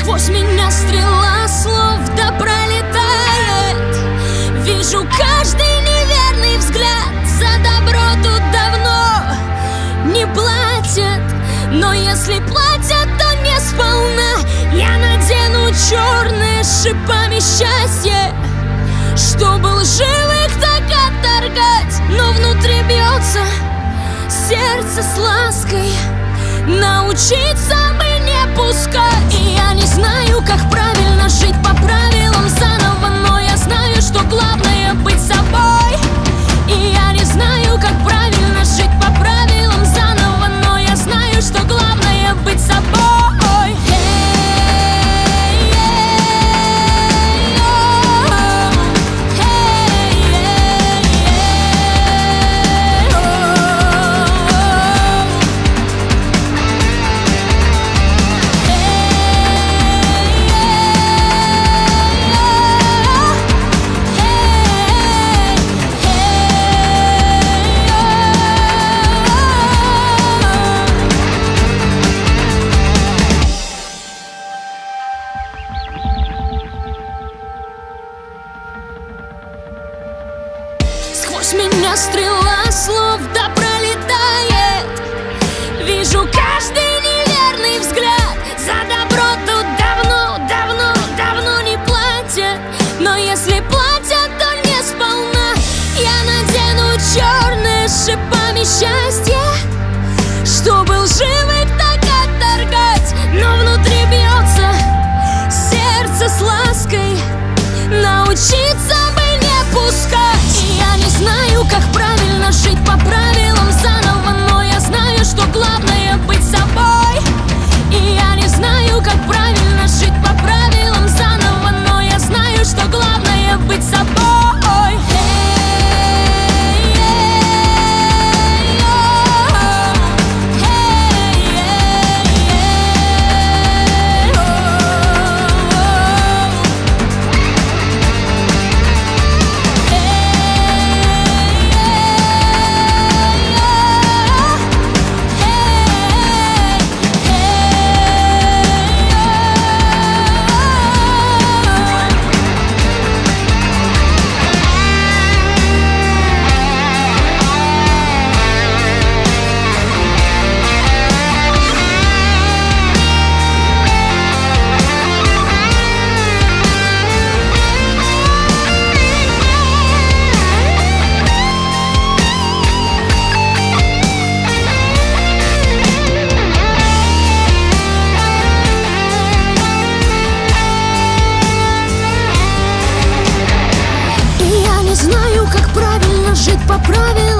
Сквозь меня стрела слов да пролетает. Вижу каждый неверный взгляд. За добро тут давно не платят, но если платят, то не сполна. Я надену черное с шипами счастье, чтобы лживых так отторгать. Но внутри бьется сердце с лаской, научиться бы не пускать. И я не знаю, как правильно жить по правилам заново, но я знаю, что главное быть собой. И я не знаю, как правильно жить по правилам заново, но я знаю, что главное быть собой. Сквозь меня стрела слов да пролетает. Вижу каждый неверный взгляд. За добро тут давно, давно, давно не платят, но если платят, то не сполна. Я надену черное с шипами счастье, чтобы лживых так отторгать. Но внутри бьется сердце с лаской, научиться бы не пускать. И я не знаю, как правильно жить по правилам заново, но я знаю, что главное быть собой. И я не знаю, как правильно жить по правилам заново, но я знаю, что главное быть собой. Знаю, как правильно жить по правилам